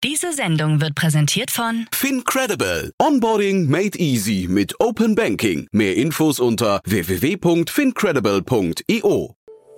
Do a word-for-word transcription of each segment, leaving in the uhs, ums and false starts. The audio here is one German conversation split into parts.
Diese Sendung wird präsentiert von FinCredible. Onboarding made easy mit Open Banking. Mehr Infos unter w w w punkt fincredible punkt i o.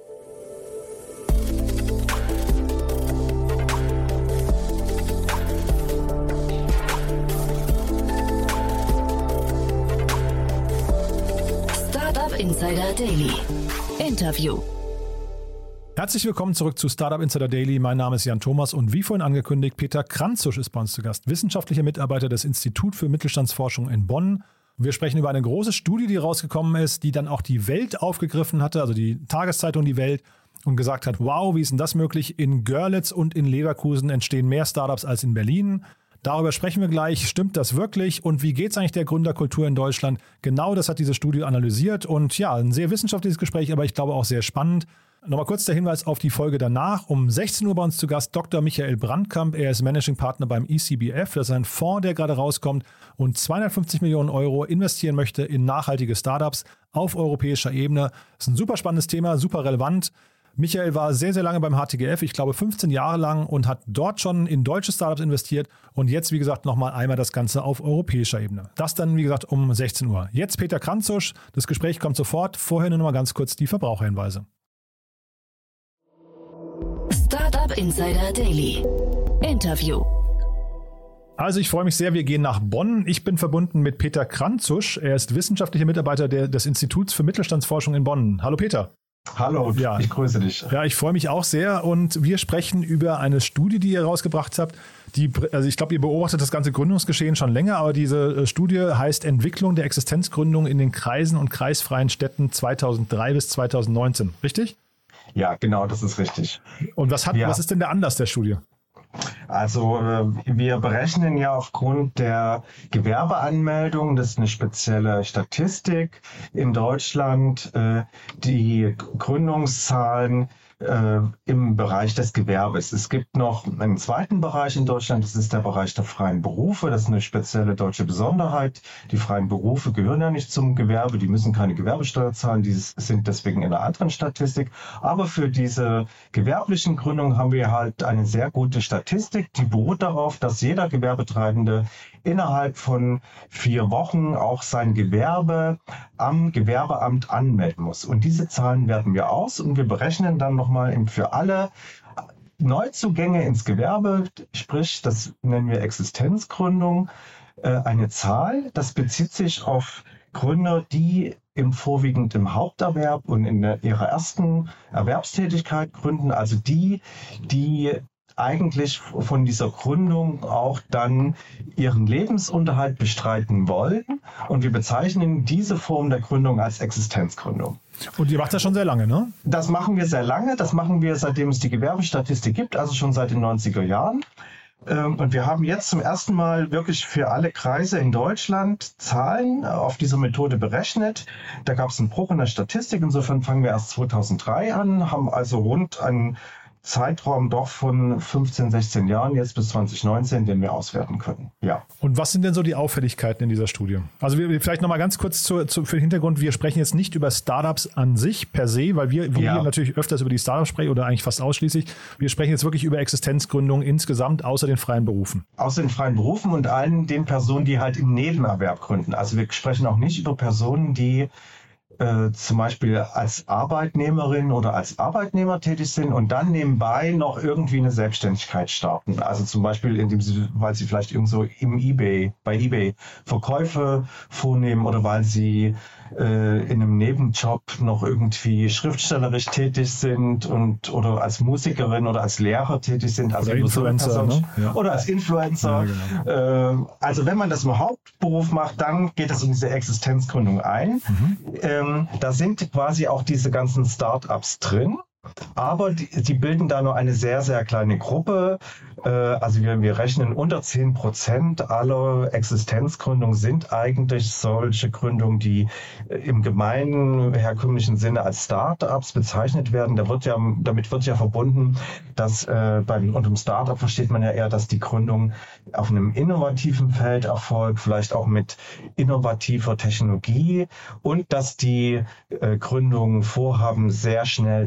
Startup Insider Daily. Interview. Herzlich willkommen zurück zu Startup Insider Daily. Mein Name ist Jan Thomas und wie vorhin angekündigt, Peter Kranzusch ist bei uns zu Gast, wissenschaftlicher Mitarbeiter des Instituts für Mittelstandsforschung in Bonn. Wir sprechen über eine große Studie, die rausgekommen ist, die dann auch die Welt aufgegriffen hatte, also die Tageszeitung Die Welt, und gesagt hat, wow, wie ist denn das möglich? In Görlitz und in Leverkusen entstehen mehr Startups als in Berlin. Darüber sprechen wir gleich. Stimmt das wirklich? Und wie geht es eigentlich der Gründerkultur in Deutschland? Genau das hat diese Studie analysiert. Und ja, ein sehr wissenschaftliches Gespräch, aber ich glaube auch sehr spannend. Nochmal kurz der Hinweis auf die Folge danach. Um sechzehn Uhr bei uns zu Gast Doktor Michael Brandkamp. Er ist Managing Partner beim E C B F. Das ist ein Fonds, der gerade rauskommt und zweihundertfünfzig Millionen Euro investieren möchte in nachhaltige Startups auf europäischer Ebene. Das ist ein super spannendes Thema, super relevant. Michael war sehr, sehr lange beim H T G F, ich glaube fünfzehn Jahre lang, und hat dort schon in deutsche Startups investiert und jetzt, wie gesagt, nochmal einmal das Ganze auf europäischer Ebene. Das dann, wie gesagt, um sechzehn Uhr. Jetzt Peter Kranzusch, das Gespräch kommt sofort. Vorher nur noch mal ganz kurz die Verbraucherhinweise. Startup Insider Daily. Interview. Also ich freue mich sehr, wir gehen nach Bonn. Ich bin verbunden mit Peter Kranzusch. Er ist wissenschaftlicher Mitarbeiter der, des Instituts für Mittelstandsforschung in Bonn. Hallo Peter. Hallo, ja. Ich grüße dich. Ja, ich freue mich auch sehr und wir sprechen über eine Studie, die ihr rausgebracht habt. Die, also ich glaube, ihr beobachtet das ganze Gründungsgeschehen schon länger, aber diese Studie heißt Entwicklung der Existenzgründung in den Kreisen und kreisfreien Städten zweitausenddrei bis zweitausendneunzehn, richtig? Ja, genau, das ist richtig. Und was, hat, ja. was ist denn der Anlass der Studie? Also wir berechnen ja aufgrund der Gewerbeanmeldung, das ist eine spezielle Statistik in Deutschland, die Gründungszahlen äh, im Bereich des Gewerbes. Es gibt noch einen zweiten Bereich in Deutschland, das ist der Bereich der freien Berufe. Das ist eine spezielle deutsche Besonderheit. Die freien Berufe gehören ja nicht zum Gewerbe, die müssen keine Gewerbesteuer zahlen, die sind deswegen in einer anderen Statistik. Aber für diese gewerblichen Gründungen haben wir halt eine sehr gute Statistik, die beruht darauf, dass jeder Gewerbetreibende innerhalb von vier Wochen auch sein Gewerbe am Gewerbeamt anmelden muss. Und diese Zahlen werten wir aus und wir berechnen dann nochmal für alle Neuzugänge ins Gewerbe, sprich, das nennen wir Existenzgründung, eine Zahl. Das bezieht sich auf Gründer, die im vorwiegend im Haupterwerb und in ihrer ersten Erwerbstätigkeit gründen, also die, die eigentlich von dieser Gründung auch dann ihren Lebensunterhalt bestreiten wollen. Und wir bezeichnen diese Form der Gründung als Existenzgründung. Und ihr macht das schon sehr lange, ne? Das machen wir sehr lange. Das machen wir, seitdem es die Gewerbestatistik gibt, also schon seit den neunziger Jahren. Und wir haben jetzt zum ersten Mal wirklich für alle Kreise in Deutschland Zahlen auf dieser Methode berechnet. Da gab es einen Bruch in der Statistik. Insofern fangen wir erst zweitausenddrei an, haben also rund einen Zeitraum doch von fünfzehn, sechzehn Jahren jetzt bis zwanzig neunzehn, den wir auswerten können. Ja. Und was sind denn so die Auffälligkeiten in dieser Studie? Also wir, vielleicht nochmal ganz kurz zu, zu, für den Hintergrund. Wir sprechen jetzt nicht über Startups an sich per se, weil wir, wir ja. hier natürlich öfters über die Startups sprechen oder eigentlich fast ausschließlich. Wir sprechen jetzt wirklich über Existenzgründung insgesamt außer den freien Berufen. Außer den freien Berufen und allen den Personen, die halt im Nebenerwerb gründen. Also wir sprechen auch nicht über Personen, die Äh, zum Beispiel als Arbeitnehmerin oder als Arbeitnehmer tätig sind und dann nebenbei noch irgendwie eine Selbstständigkeit starten. Also zum Beispiel, indem sie, weil sie vielleicht irgendwo im eBay, bei eBay Verkäufe vornehmen oder weil sie äh, in einem Nebenjob noch irgendwie schriftstellerisch tätig sind und oder als Musikerin oder als Lehrer tätig sind. Also oder Influencer, ne? Ja. Oder als Influencer. Ja, genau. äh, also wenn man das im Hauptberuf macht, dann geht es um diese Existenzgründung ein. Mhm. Ähm, Da sind quasi auch diese ganzen Start-ups drin. Aber die, die bilden da nur eine sehr, sehr kleine Gruppe. Äh, also wir, wir rechnen unter zehn Prozent aller Existenzgründungen sind eigentlich solche Gründungen, die äh, im gemeinen, herkömmlichen Sinne als Start-ups bezeichnet werden. Da wird ja, damit wird ja verbunden, dass äh, beim, unter dem Start-up versteht man ja eher, dass die Gründung auf einem innovativen Feld erfolgt, vielleicht auch mit innovativer Technologie und dass die äh, Gründungen vorhaben, sehr schnell zu wachsen.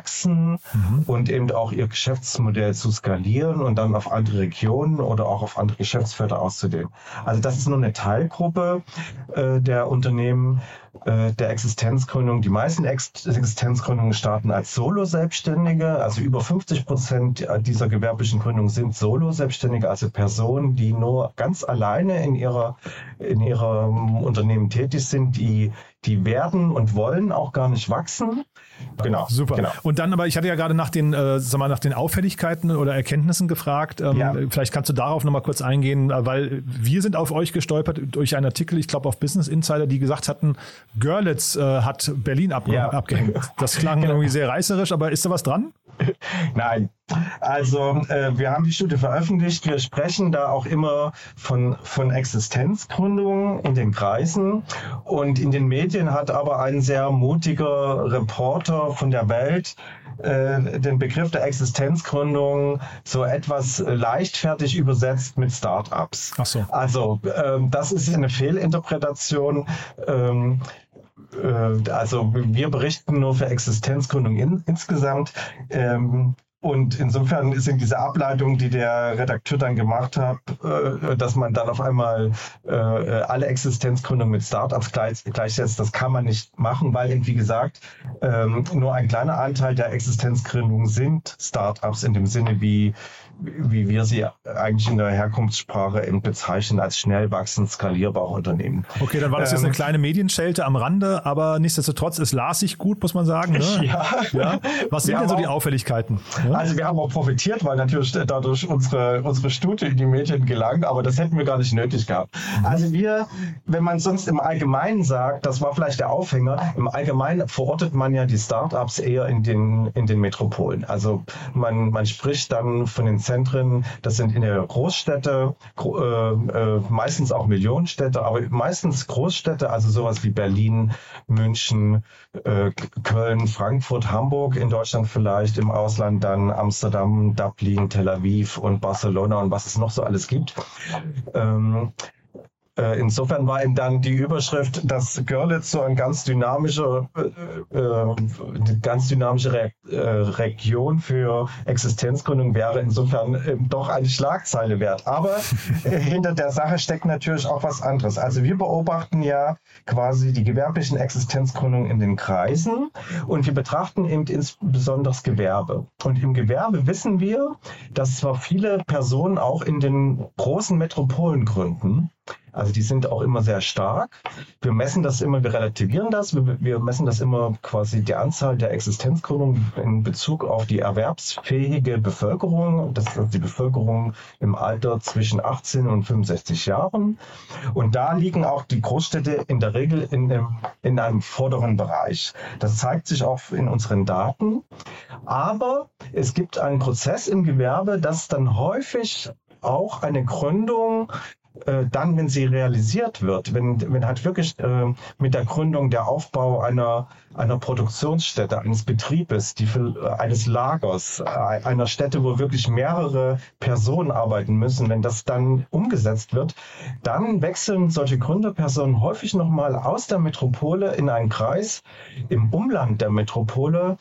wachsen mhm. und eben auch ihr Geschäftsmodell zu skalieren und dann auf andere Regionen oder auch auf andere Geschäftsfelder auszudehnen. Also das ist nur eine Teilgruppe äh, der Unternehmen äh, der Existenzgründung. Die meisten Ex- Existenzgründungen starten als Solo-Selbstständige. Also über fünfzig Prozent dieser gewerblichen Gründungen sind Solo-Selbstständige, also Personen, die nur ganz alleine in ihrer in ihrem Unternehmen tätig sind, die die werden und wollen auch gar nicht wachsen. Genau. Super. Genau. Und dann aber, ich hatte ja gerade nach den, äh, sag mal, nach den Auffälligkeiten oder Erkenntnissen gefragt. Ähm, ja. Vielleicht kannst du darauf nochmal kurz eingehen, weil wir sind auf euch gestolpert durch einen Artikel, ich glaube auf Business Insider, die gesagt hatten, Görlitz äh, hat Berlin abge- ja. abgehängt. Das klang genau. irgendwie sehr reißerisch, aber ist da was dran? Nein, also äh, wir haben die Studie veröffentlicht. Wir sprechen da auch immer von, von Existenzgründungen in den Kreisen. Und in den Medien hat aber ein sehr mutiger Reporter von der Welt äh, den Begriff der Existenzgründung so etwas leichtfertig übersetzt mit Start-ups. Ach so. Also äh, das ist eine Fehlinterpretation. Ähm, Also wir berichten nur für Existenzgründung in, insgesamt. Ähm, und insofern sind diese Ableitungen, die der Redakteur dann gemacht hat, äh, dass man dann auf einmal äh, alle Existenzgründungen mit Startups gleich, gleichsetzt, das kann man nicht machen, weil eben, wie gesagt, ähm, nur ein kleiner Anteil der Existenzgründungen sind Startups in dem Sinne, wie wie wir sie eigentlich in der Herkunftssprache eben bezeichnen, als schnell wachsend skalierbare Unternehmen. Okay, dann war das ähm, jetzt eine kleine Medienschelte am Rande, aber nichtsdestotrotz, es las sich gut, muss man sagen. Ne? Ja. ja. Was sind denn so die Auffälligkeiten? Ja? Also wir haben auch profitiert, weil natürlich dadurch unsere, unsere Studie in die Medien gelangt, aber das hätten wir gar nicht nötig gehabt. Mhm. Also wir, wenn man sonst im Allgemeinen sagt, das war vielleicht der Aufhänger, im Allgemeinen verortet man ja die Startups eher in den, in den Metropolen. Also man, man spricht dann von den Zentren, das sind in der Großstädte, gro- äh, äh, meistens auch Millionenstädte, aber meistens Großstädte, also sowas wie Berlin, München, äh, Köln, Frankfurt, Hamburg, in Deutschland vielleicht, im Ausland dann Amsterdam, Dublin, Tel Aviv und Barcelona und was es noch so alles gibt. Ähm, Insofern war eben dann die Überschrift, dass Görlitz so ein ganz dynamische, äh, äh, ganz dynamische Re- äh, Region für Existenzgründung wäre, insofern äh, doch eine Schlagzeile wert. Aber äh, hinter der Sache steckt natürlich auch was anderes. Also wir beobachten ja quasi die gewerblichen Existenzgründungen in den Kreisen und wir betrachten eben insbesondere das Gewerbe. Und im Gewerbe wissen wir, dass zwar viele Personen auch in den großen Metropolen gründen, also die sind auch immer sehr stark. Wir messen das immer, wir relativieren das, wir, wir messen das immer quasi die Anzahl der Existenzgründungen in Bezug auf die erwerbsfähige Bevölkerung. Das ist also die Bevölkerung im Alter zwischen achtzehn und fünfundsechzig Jahren. Und da liegen auch die Großstädte in der Regel in, dem, in einem vorderen Bereich. Das zeigt sich auch in unseren Daten. Aber es gibt einen Prozess im Gewerbe, dass dann häufig auch eine Gründung dann, wenn sie realisiert wird, wenn, wenn halt wirklich äh, mit der Gründung der Aufbau einer, einer Produktionsstätte, eines Betriebes, die für, äh, eines Lagers, äh, einer Stätte, wo wirklich mehrere Personen arbeiten müssen, wenn das dann umgesetzt wird, dann wechseln solche Gründerpersonen häufig nochmal aus der Metropole in einen Kreis im Umland der Metropole,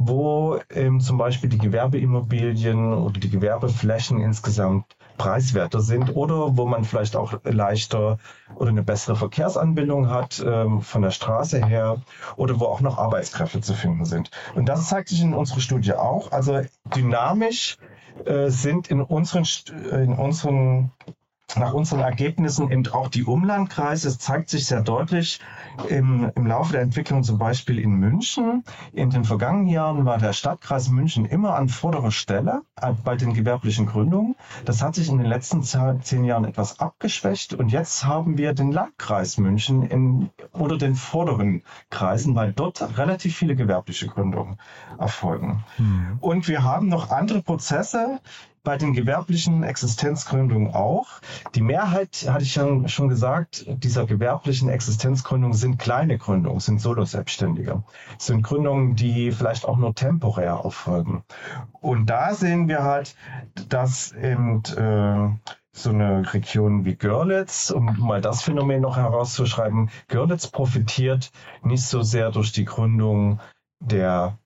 wo ähm, zum Beispiel die Gewerbeimmobilien oder die Gewerbeflächen insgesamt preiswerter sind oder wo man vielleicht auch leichter oder eine bessere Verkehrsanbindung hat ähm, von der Straße her oder wo auch noch Arbeitskräfte zu finden sind. Und das zeigt sich in unserer Studie auch. Also dynamisch äh, sind in unseren, in unseren nach unseren Ergebnissen eben auch die Umlandkreise. Es zeigt sich sehr deutlich im, im Laufe der Entwicklung, zum Beispiel in München. In den vergangenen Jahren war der Stadtkreis München immer an vorderer Stelle bei den gewerblichen Gründungen. Das hat sich in den letzten zehn Jahren etwas abgeschwächt und jetzt haben wir den Landkreis München in, unter den vorderen Kreisen, weil dort relativ viele gewerbliche Gründungen erfolgen. Mhm. Und wir haben noch andere Prozesse, bei den gewerblichen Existenzgründungen auch. Die Mehrheit, hatte ich schon, schon gesagt, dieser gewerblichen Existenzgründungen sind kleine Gründungen, sind Solo-Selbstständige. Sind Gründungen, die vielleicht auch nur temporär erfolgen. Und da sehen wir halt, dass eben äh, so eine Region wie Görlitz, um mal das Phänomen noch herauszuschreiben, Görlitz profitiert nicht so sehr durch die Gründung der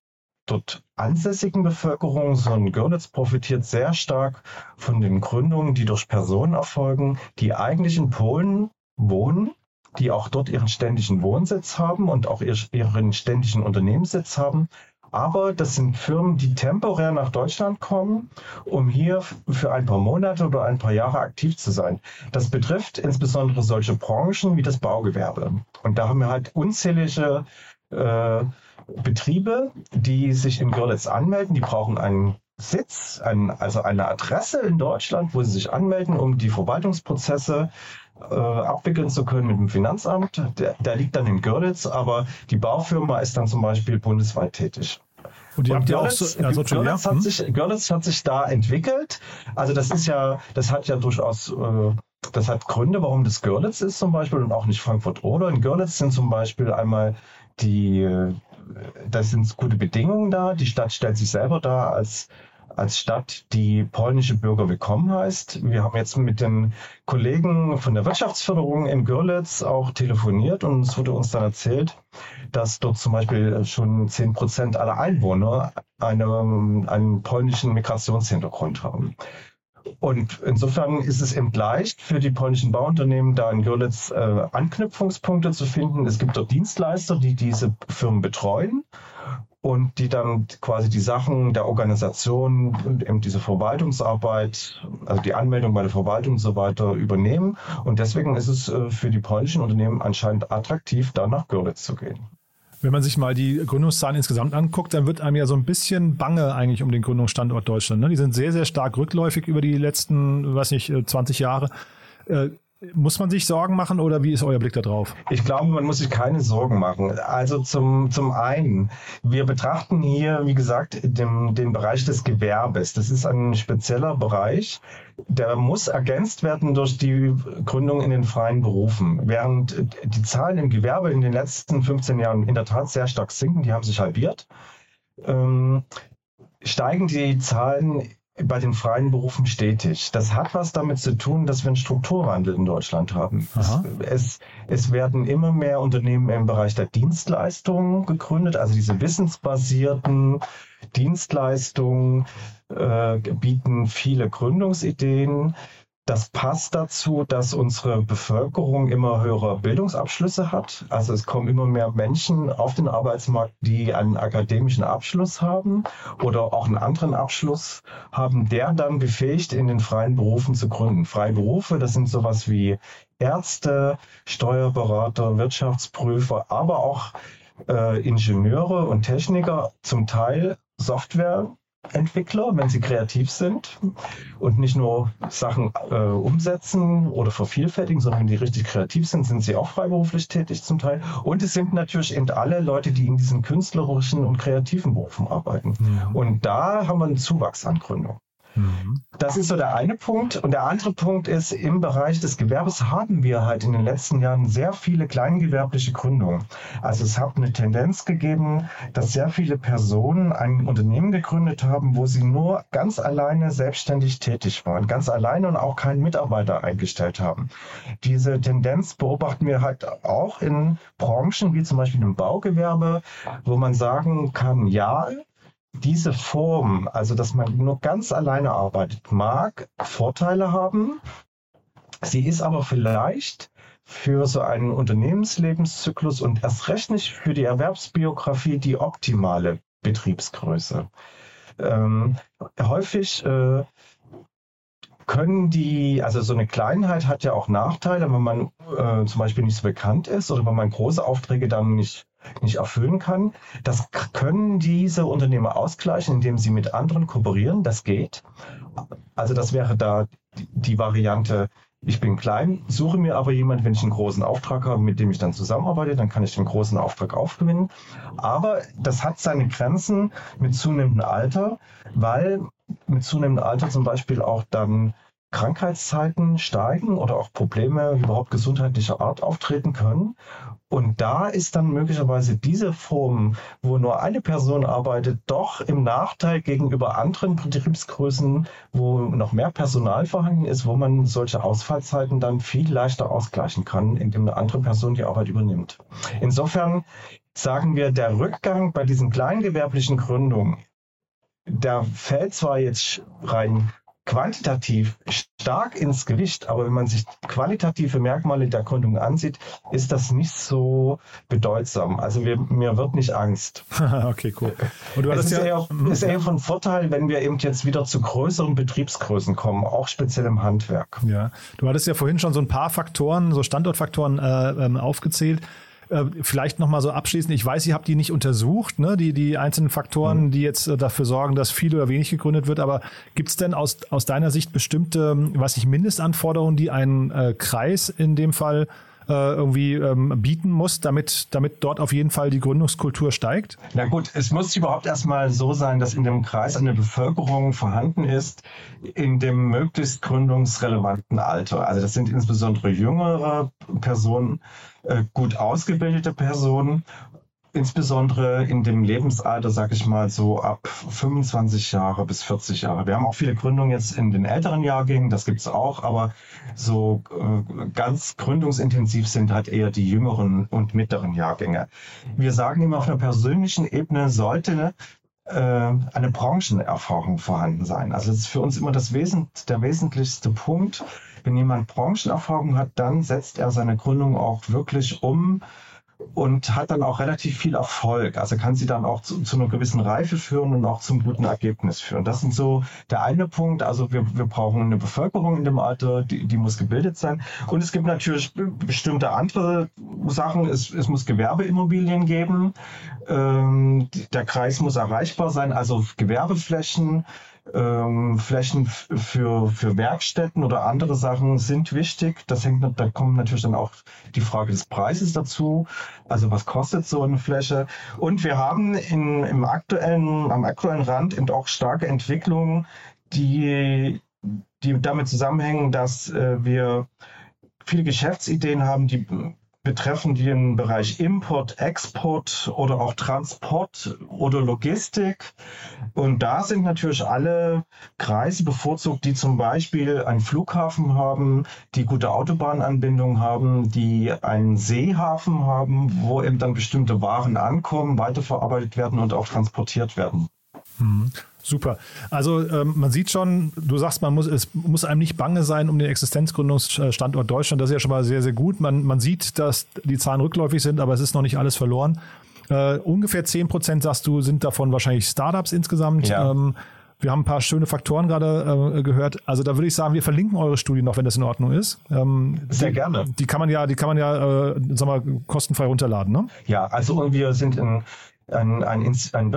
dort ansässigen Bevölkerung, sondern Görlitz profitiert sehr stark von den Gründungen, die durch Personen erfolgen, die eigentlich in Polen wohnen, die auch dort ihren ständigen Wohnsitz haben und auch ihren ständigen Unternehmenssitz haben. Aber das sind Firmen, die temporär nach Deutschland kommen, um hier für ein paar Monate oder ein paar Jahre aktiv zu sein. Das betrifft insbesondere solche Branchen wie das Baugewerbe. Und da haben wir halt unzählige äh, Betriebe, die sich in Görlitz anmelden. Die brauchen einen Sitz, ein, also eine Adresse in Deutschland, wo sie sich anmelden, um die Verwaltungsprozesse äh, abwickeln zu können mit dem Finanzamt. Der, der liegt dann in Görlitz, aber die Baufirma ist dann zum Beispiel bundesweit tätig. Und die Und habt ihr auch Görlitz, so, ja, so Görlitz, ja. hat hm? sich, Görlitz hat sich da entwickelt. Also das ist ja, das hat ja durchaus, äh, das hat Gründe, warum das Görlitz ist zum Beispiel und auch nicht Frankfurt oder. In Görlitz sind zum Beispiel einmal die, äh, da sind gute Bedingungen da. Die Stadt stellt sich selber dar als als Stadt, die polnische Bürger willkommen heißt. Wir haben jetzt mit den Kollegen von der Wirtschaftsförderung in Görlitz auch telefoniert und es wurde uns dann erzählt, dass dort zum Beispiel schon zehn Prozent aller Einwohner eine, einen polnischen Migrationshintergrund haben. Und insofern ist es eben leicht für die polnischen Bauunternehmen, da in Görlitz äh, Anknüpfungspunkte zu finden. Es gibt dort Dienstleister, die diese Firmen betreuen und die dann quasi die Sachen der Organisation und eben diese Verwaltungsarbeit, also die Anmeldung bei der Verwaltung und so weiter übernehmen. Und deswegen ist es äh, für die polnischen Unternehmen anscheinend attraktiv, da nach Görlitz zu gehen. Wenn man sich mal die Gründungszahlen insgesamt anguckt, dann wird einem ja so ein bisschen bange eigentlich um den Gründungsstandort Deutschland. Ne? Die sind sehr, sehr stark rückläufig über die letzten, weiß nicht, zwanzig Jahre. Äh, muss man sich Sorgen machen oder wie ist euer Blick da drauf? Ich glaube, man muss sich keine Sorgen machen. Also zum, zum einen, wir betrachten hier, wie gesagt, den, den Bereich des Gewerbes. Das ist ein spezieller Bereich. Der muss ergänzt werden durch die Gründung in den freien Berufen. Während die Zahlen im Gewerbe in den letzten fünfzehn Jahren in der Tat sehr stark sinken, die haben sich halbiert, ähm, steigen die Zahlen bei den freien Berufen stetig. Das hat was damit zu tun, dass wir einen Strukturwandel in Deutschland haben. Es, es, es werden immer mehr Unternehmen im Bereich der Dienstleistungen gegründet, also diese wissensbasierten Dienstleistungen äh, bieten viele Gründungsideen. Das passt dazu, dass unsere Bevölkerung immer höhere Bildungsabschlüsse hat. Also es kommen immer mehr Menschen auf den Arbeitsmarkt, die einen akademischen Abschluss haben oder auch einen anderen Abschluss haben, der dann befähigt, in den freien Berufen zu gründen. Freie Berufe, das sind sowas wie Ärzte, Steuerberater, Wirtschaftsprüfer, aber auch äh, Ingenieure und Techniker, zum Teil Software. Entwickler, wenn sie kreativ sind und nicht nur Sachen äh, umsetzen oder vervielfältigen, sondern wenn die richtig kreativ sind, sind sie auch freiberuflich tätig zum Teil. Und es sind natürlich eben alle Leute, die in diesen künstlerischen und kreativen Berufen arbeiten. Ja. Und da haben wir einen Zuwachs an Gründung. Mhm. Das ist so der eine Punkt. Und der andere Punkt ist, im Bereich des Gewerbes haben wir halt in den letzten Jahren sehr viele kleingewerbliche Gründungen. Also es hat eine Tendenz gegeben, dass sehr viele Personen ein Unternehmen gegründet haben, wo sie nur ganz alleine selbstständig tätig waren. Ganz alleine und auch keinen Mitarbeiter eingestellt haben. Diese Tendenz beobachten wir halt auch in Branchen wie zum Beispiel im Baugewerbe, wo man sagen kann, ja, diese Form, also dass man nur ganz alleine arbeitet, mag Vorteile haben. Sie ist aber vielleicht für so einen Unternehmenslebenszyklus und erst recht nicht für die Erwerbsbiografie die optimale Betriebsgröße. Ähm, häufig äh, können die, also so eine Kleinheit hat ja auch Nachteile, wenn man äh, zum Beispiel nicht so bekannt ist oder wenn man große Aufträge dann nicht nicht erfüllen kann. Das können diese Unternehmer ausgleichen, indem sie mit anderen kooperieren. Das geht. Also das wäre da die, die Variante, ich bin klein, suche mir aber jemanden, wenn ich einen großen Auftrag habe, mit dem ich dann zusammenarbeite, dann kann ich den großen Auftrag aufgewinnen. Aber das hat seine Grenzen mit zunehmendem Alter, weil mit zunehmendem Alter zum Beispiel auch dann Krankheitszeiten steigen oder auch Probleme überhaupt gesundheitlicher Art auftreten können. Und da ist dann möglicherweise diese Form, wo nur eine Person arbeitet, doch im Nachteil gegenüber anderen Betriebsgrößen, wo noch mehr Personal vorhanden ist, wo man solche Ausfallzeiten dann viel leichter ausgleichen kann, indem eine andere Person die Arbeit übernimmt. Insofern sagen wir, der Rückgang bei diesen kleingewerblichen Gründungen, der fällt zwar jetzt rein quantitativ stark ins Gewicht, aber wenn man sich qualitative Merkmale der Gründung ansieht, ist das nicht so bedeutsam. Also wir, mir wird nicht Angst. Okay, cool. Und du es ist, ja, eher, ist eher von Vorteil, wenn wir eben jetzt wieder zu größeren Betriebsgrößen kommen, auch speziell im Handwerk. Ja, du hattest ja vorhin schon so ein paar Faktoren, so Standortfaktoren äh, ähm, aufgezählt. Vielleicht nochmal so abschließend, ich weiß, ihr habt die nicht untersucht, ne? die, die einzelnen Faktoren, die jetzt dafür sorgen, dass viel oder wenig gegründet wird, aber gibt es denn aus, aus deiner Sicht bestimmte, weiß ich, Mindestanforderungen, die ein äh, Kreis in dem Fall äh, irgendwie ähm, bieten muss, damit, damit dort auf jeden Fall die Gründungskultur steigt? Na gut, es muss überhaupt erstmal so sein, dass in dem Kreis eine Bevölkerung vorhanden ist, in dem möglichst gründungsrelevanten Alter. Also das sind insbesondere jüngere Personen, gut ausgebildete Personen, insbesondere in dem Lebensalter, sage ich mal, so ab fünfundzwanzig Jahre bis vierzig Jahre. Wir haben auch viele Gründungen jetzt in den älteren Jahrgängen, das gibt es auch, aber so äh, ganz gründungsintensiv sind halt eher die jüngeren und mittleren Jahrgänge. Wir sagen immer, auf einer persönlichen Ebene sollte eine Branchenerfahrung vorhanden sein. Also das ist für uns immer das Wesen, der wesentlichste Punkt. Wenn jemand Branchenerfahrung hat, dann setzt er seine Gründung auch wirklich um und hat dann auch relativ viel Erfolg. Also kann sie dann auch zu, zu einer gewissen Reife führen und auch zum guten Ergebnis führen. Das sind so der eine Punkt. Also wir, wir brauchen eine Bevölkerung in dem Alter, die, die muss gebildet sein. Und es gibt natürlich bestimmte andere Sachen. Es, es muss Gewerbeimmobilien geben. Ähm, der Kreis muss erreichbar sein, also Gewerbeflächen. Ähm, Flächen f- für, für Werkstätten oder andere Sachen sind wichtig. Das hängt, da kommt natürlich dann auch die Frage des Preises dazu. Also was kostet so eine Fläche? Und wir haben in, im aktuellen, am aktuellen Rand eben auch starke Entwicklungen, die, die damit zusammenhängen, dass äh, wir viele Geschäftsideen haben, die betreffen den Bereich Import, Export oder auch Transport oder Logistik. Und da sind natürlich alle Kreise bevorzugt, die zum Beispiel einen Flughafen haben, die gute Autobahnanbindung haben, die einen Seehafen haben, wo eben dann bestimmte Waren ankommen, weiterverarbeitet werden und auch transportiert werden. Mhm. Super. Also ähm, man sieht schon, du sagst, man muss, es muss einem nicht bange sein um den Existenzgründungsstandort Deutschland. Das ist ja schon mal sehr, sehr gut. Man, man sieht, dass die Zahlen rückläufig sind, aber es ist noch nicht alles verloren. Äh, ungefähr zehn Prozent, sagst du, sind davon wahrscheinlich Startups insgesamt. Ja. Ähm, wir haben ein paar schöne Faktoren gerade äh, gehört. Also da würde ich sagen, wir verlinken eure Studie noch, wenn das in Ordnung ist. Ähm, Sehr die, gerne. Die kann man ja, die kann man ja, äh, sag mal, kostenfrei runterladen, ne? Ja, also wir sind in Ein, ein, ein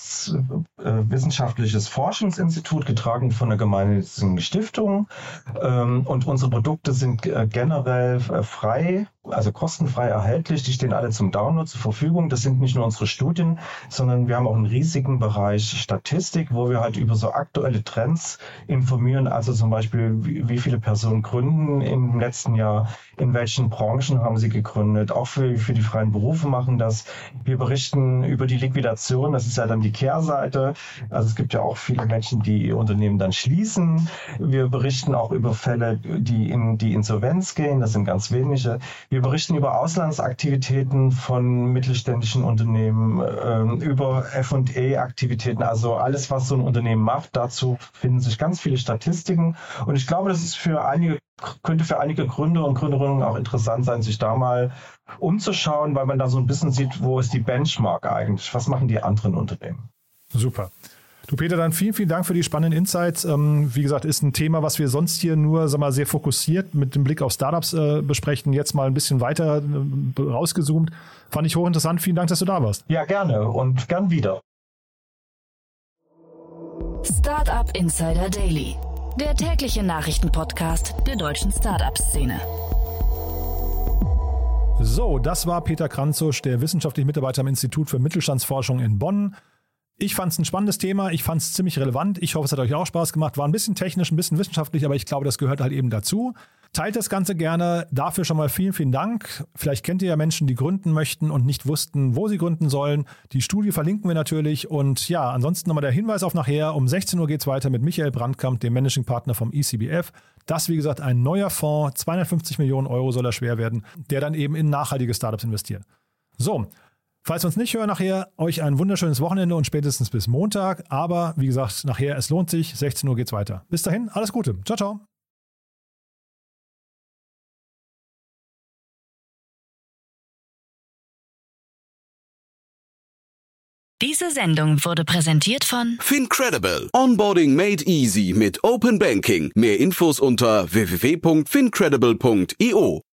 wirtschaftswissenschaftliches Forschungsinstitut, getragen von einer gemeinnützigen Stiftung. Und unsere Produkte sind generell frei, also kostenfrei erhältlich. Die stehen alle zum Download zur Verfügung. Das sind nicht nur unsere Studien, sondern wir haben auch einen riesigen Bereich Statistik, wo wir halt über so aktuelle Trends informieren. Also zum Beispiel, wie, wie viele Personen gründen im letzten Jahr, in welchen Branchen haben sie gegründet. Auch für, für die freien Berufe machen das. Wir berichten über die Liquidation, das ist ja dann die Kehrseite. Also es gibt ja auch viele Menschen, die ihr Unternehmen dann schließen. Wir berichten auch über Fälle, die in die Insolvenz gehen, das sind ganz wenige. Wir berichten über Auslandsaktivitäten von mittelständischen Unternehmen, äh, über F und E-Aktivitäten, also alles, was so ein Unternehmen macht. Dazu finden sich ganz viele Statistiken. Und ich glaube, das ist für einige könnte für einige Gründer und Gründerinnen auch interessant sein, sich da mal umzuschauen, weil man da so ein bisschen sieht, wo ist die Benchmark eigentlich? Was machen die anderen Unternehmen? Super. Du Peter, dann vielen, vielen Dank für die spannenden Insights. Ähm, wie gesagt, ist ein Thema, was wir sonst hier nur sag mal, sehr fokussiert mit dem Blick auf Startups äh, besprechen. Jetzt mal ein bisschen weiter äh, rausgezoomt. Fand ich hochinteressant. Vielen Dank, dass du da warst. Ja, gerne und gern wieder. Startup Insider Daily, der tägliche Nachrichtenpodcast der deutschen Startup-Szene. So, das war Peter Kranzusch, der wissenschaftliche Mitarbeiter am Institut für Mittelstandsforschung in Bonn. Ich fand es ein spannendes Thema, ich fand es ziemlich relevant. Ich hoffe, es hat euch auch Spaß gemacht. War ein bisschen technisch, ein bisschen wissenschaftlich, aber ich glaube, das gehört halt eben dazu. Teilt das Ganze gerne. Dafür schon mal vielen, vielen Dank. Vielleicht kennt ihr ja Menschen, die gründen möchten und nicht wussten, wo sie gründen sollen. Die Studie verlinken wir natürlich. Und ja, ansonsten nochmal der Hinweis auf nachher. Um sechzehn Uhr geht es weiter mit Michael Brandkamp, dem Managing Partner vom E C B F. Das, wie gesagt, ein neuer Fonds. zweihundertfünfzig Millionen Euro soll er schwer werden, der dann eben in nachhaltige Startups investiert. So. Falls wir uns nicht hören nachher, euch ein wunderschönes Wochenende und spätestens bis Montag. Aber wie gesagt, nachher, es lohnt sich. sechzehn Uhr geht's weiter. Bis dahin, alles Gute. Ciao, ciao. Diese Sendung wurde präsentiert von FinCredible. Onboarding made easy mit Open Banking. Mehr Infos unter w w w punkt fincredible punkt i o.